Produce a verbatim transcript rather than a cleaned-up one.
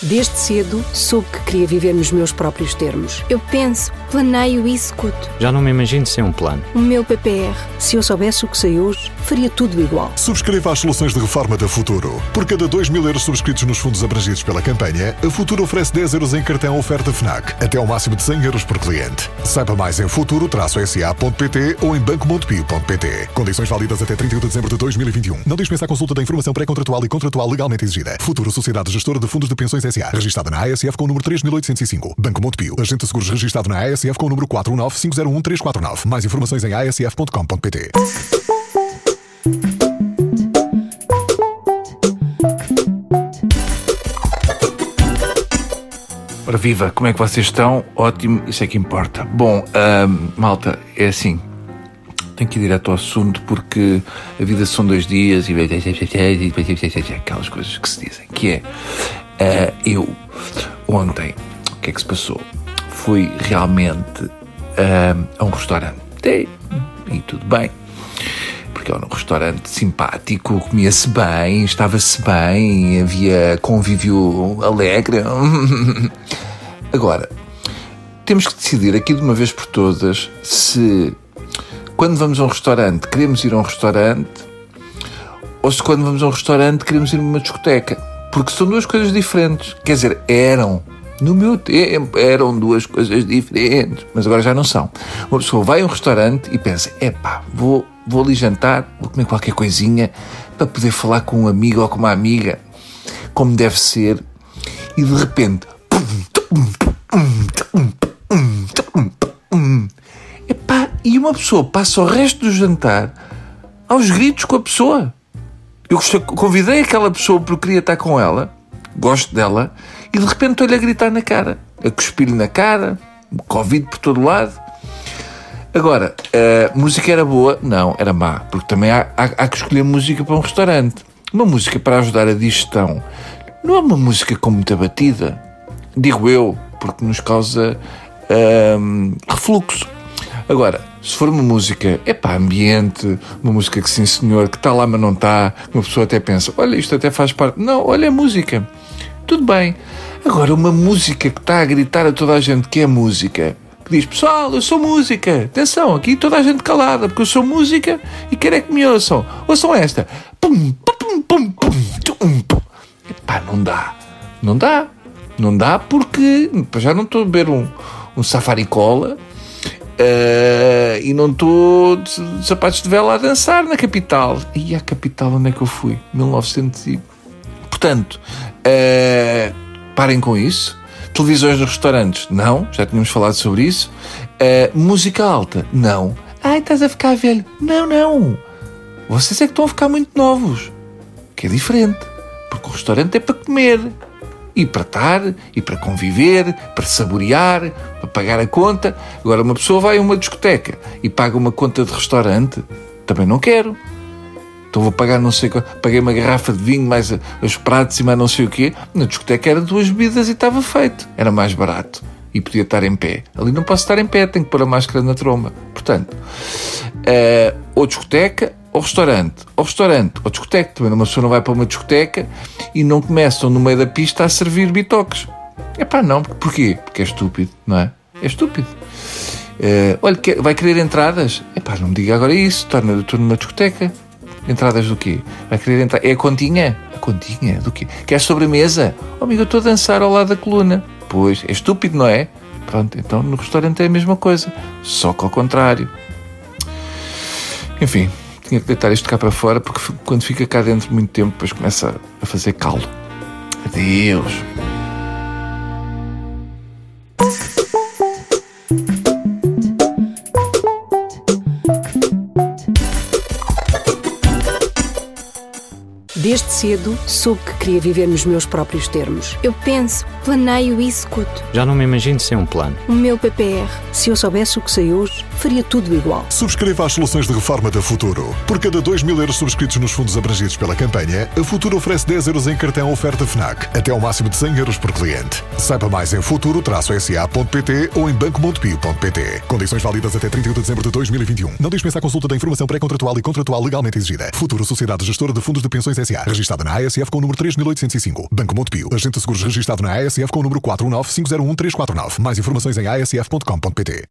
Desde cedo, soube que queria viver nos meus próprios termos. Eu penso, planeio e executo. Já não me imagino sem um plano. O meu P P R. Se eu soubesse o que sei hoje, faria tudo igual. Subscreva as soluções de reforma da Futuro. Por cada dois mil euros subscritos nos fundos abrangidos pela campanha, a Futuro oferece dez euros em cartão oferta FNAC, até ao máximo de cem euros por cliente. Saiba mais em futuro s a ponto p t ou em banco montepio ponto p t. Condições válidas até trinta e um de dezembro de dois mil e vinte e um. Não dispensa a consulta da informação pré-contratual e contratual legalmente exigida. Futuro Sociedade Gestora de Fundos de Pensões S A, registada na A S F com o número três mil oitocentos e cinco. Banco Montepio, agente de seguros registado na A S F com o número quatro um nove cinco zero um três quatro nove. Mais informações em a s f ponto com ponto p t. Ora viva, como é que vocês estão? Ótimo, isso é que importa. Bom, hum, malta, é assim, tenho que ir direto ao assunto porque a vida são dois dias e aquelas coisas que se dizem, que é, uh, eu, ontem, o que é que se passou? Fui realmente uh, a um restaurante, e tudo bem, porque era um restaurante simpático, comia-se bem, estava-se bem, havia convívio alegre. Agora, temos que decidir aqui de uma vez por todas se quando vamos a um restaurante queremos ir a um restaurante ou se quando vamos a um restaurante queremos ir a uma discoteca, porque são duas coisas diferentes. Quer dizer, eram no meu tempo, eram duas coisas diferentes, mas agora já não são. Uma pessoa vai a um restaurante e pensa, epá, vou, vou ali jantar, vou comer qualquer coisinha para poder falar com um amigo ou com uma amiga, como deve ser, e de repente, epá, e uma pessoa passa o resto do jantar aos gritos com a pessoa. Eu convidei aquela pessoa porque queria estar com ela, gosto dela, e de repente estou-lhe a gritar na cara, a cuspir-lhe na cara, Covid por todo lado. Agora, a música era boa? Não, era má, porque também há, há, há que escolher música para um restaurante. Uma música para ajudar a digestão não é uma música com muita batida, digo eu, porque nos causa hum, refluxo. Agora, se for uma música, é pá, ambiente, uma música que sim senhor, que está lá mas não está, uma pessoa até pensa, olha, isto até faz parte. Não, olha a música. Tudo bem. Agora, uma música que está a gritar a toda a gente que é música, que diz, pessoal, eu sou música, atenção, aqui toda a gente calada, porque eu sou música e quero é que me ouçam. Ouçam esta. Pum, pum, pum, pum, pum, pum. Epá, não dá. Não dá. Não dá porque já não estou a beber um, um safari cola uh, e não estou de, de sapatos de vela a dançar na capital. E a capital, onde é que eu fui? mil e novecentos e... Portanto, uh, parem com isso. Televisões nos restaurantes? Não, já tínhamos falado sobre isso. Uh, música alta? Não. Ai, estás a ficar velho? Não, não. Vocês é que estão a ficar muito novos. Que é diferente. Porque o restaurante é para comer. E para estar, e para conviver, para saborear, para pagar a conta. Agora, uma pessoa vai a uma discoteca e paga uma conta de restaurante. Também não quero. Então vou pagar não sei qual, paguei uma garrafa de vinho, mais os pratos e mais não sei o quê. Na discoteca era duas bebidas e estava feito. Era mais barato. E podia estar em pé. Ali não posso estar em pé, tenho que pôr a máscara na tromba. Portanto, uh, ou discoteca ou restaurante. Ou restaurante ou discoteca. Também uma pessoa não vai para uma discoteca e não começam no meio da pista a servir bitoques. É pá, não. Porquê? Porque é estúpido, não é? É estúpido. Uh, olha, vai querer entradas? É pá, não me diga agora isso. Estou numa discoteca. Entradas do quê? Vai querer entrar? É a continha? A continha? Do quê? Quer sobremesa? Oh, amigo, eu estou a dançar ao lado da coluna. Pois, é estúpido, não é? Pronto, então no restaurante é a mesma coisa. Só que ao contrário. Enfim, tinha que deitar isto cá para fora porque quando fica cá dentro muito tempo depois começa a fazer caldo. Adeus. Desde cedo, soube que queria viver nos meus próprios termos. Eu penso, planeio e executo. Já não me imagino sem um plano. O meu P P R. Se eu soubesse o que sei hoje, faria tudo igual. Subscreva as soluções de reforma da Futuro. Por cada dois mil euros subscritos nos fundos abrangidos pela campanha, a Futuro oferece dez euros em cartão oferta FNAC, até ao máximo de cem euros por cliente. Saiba mais em futuro traço s a ponto p t ou em banco montepio ponto p t. Condições válidas até trinta e um de dezembro de dois mil e vinte e um. Não dispensa a consulta da informação pré-contratual e contratual legalmente exigida. Futuro Sociedade Gestora de Fundos de Pensões S A, registada na A S F com o número três mil oitocentos e cinco. Banco Montepio, agente de seguros registrado na A S F com o número quatro um nove cinco zero um três quatro nove. Mais informações em a s f ponto com ponto p t.